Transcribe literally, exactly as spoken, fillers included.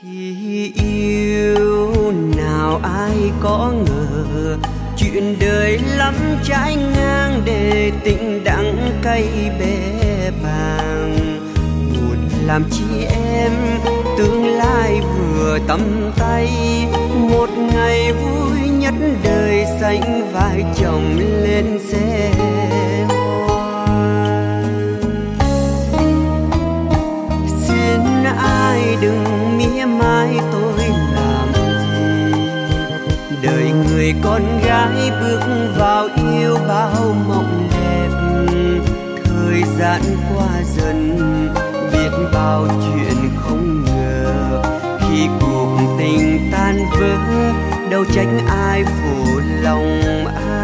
Khi yêu nào ai có ngờ, chuyện đời lắm trái ngang để tình đắng cay bé bàng. Một làm chi em tương lai vừa tầm tay, một ngày vui nhất đời xanh vai chồng lên xe hoa. Xin ai đừng mỉa mai tôi làm gì, đời người con gái bước vào yêu bao mộng đẹp. Thời gian qua dần biết bao chuyện không ngờ, khi cuộc tình tan vỡ đâu trách ai phụ lòng ai.